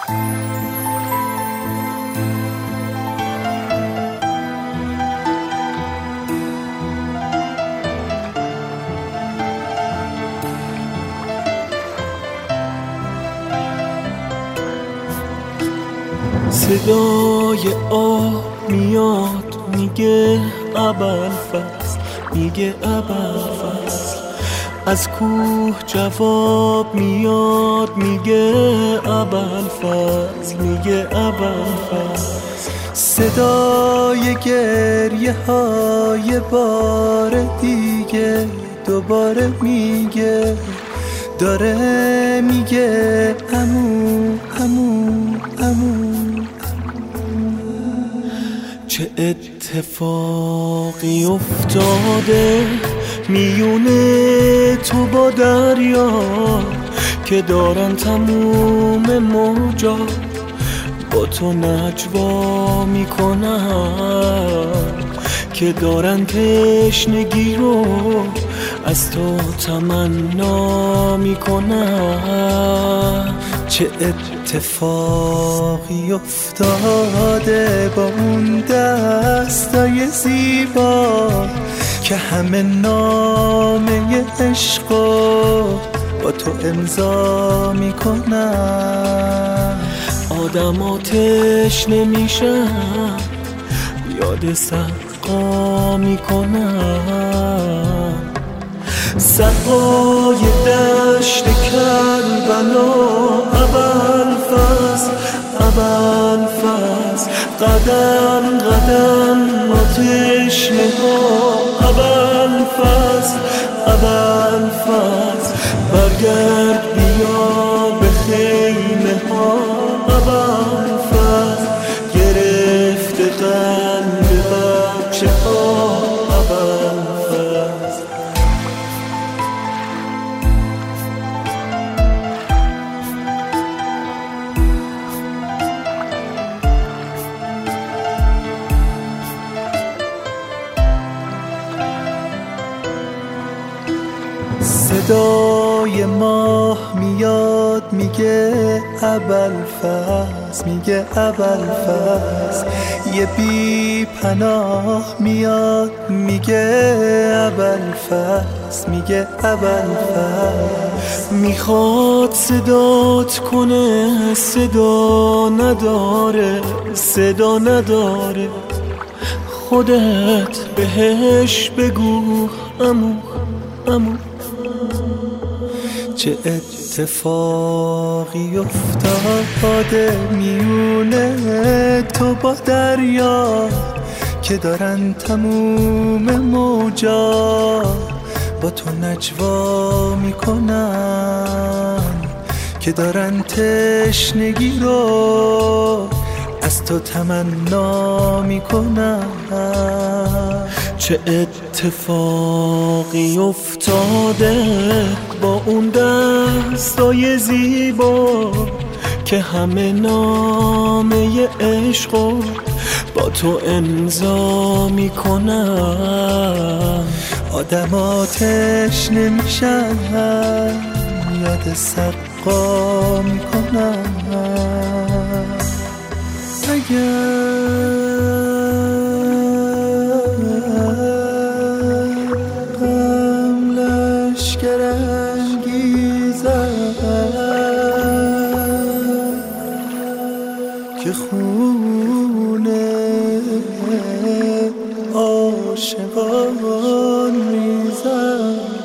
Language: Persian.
صدای آه میاد میگه ابوالفضل، میگه ابوالفضل. از کوه جواب میاد میگه ابوالفضل، میگه ابوالفضل. صدای گریه های بار دیگه دوباره میگه، داره میگه عمو عمو عمو. چه اتفاقی افتاده میونه تو با دریا که دارن تموم موجا با تو نجوا میکنن، که دارن تشنگی رو از تو تمنا میکنن. چه اتفاقی افتاده با اون دستای زیبا که همه نامه عشقو با تو امضا میکنن. آدم آتش نمیشن، یاد سقا میکنن. سقای دشت کربلا ابوالفضل، ابوالفضل. قدم قدم آتش نها ابوالفضل، ابوالفضل. برگرد بیا به خیمه ها ابوالفضل، گرفته قلب بچه ها ابوالفضل. صدای ماه میاد میگه ابوالفضل، میگه ابوالفضل. یه بی پناه میاد میگه ابوالفضل، میگه ابوالفضل. میخواد صدات کنه صدا نداره، صدا نداره. خودت بهش بگو عمو عمو. چه اتفاقی افتاده میونه تو با دریا که دارن تموم موجا با تو نجوا میکنن، که دارن تشنگی رو از تو تمنا میکنن. چه اتفاقی افتاده با اون دستای زیبا که همه نامه عشقو با تو امضا میکنن. آدم آتش نمیشن، یاد سقا میکنن. لشکر انگیزد که خون عاشقان ریزد.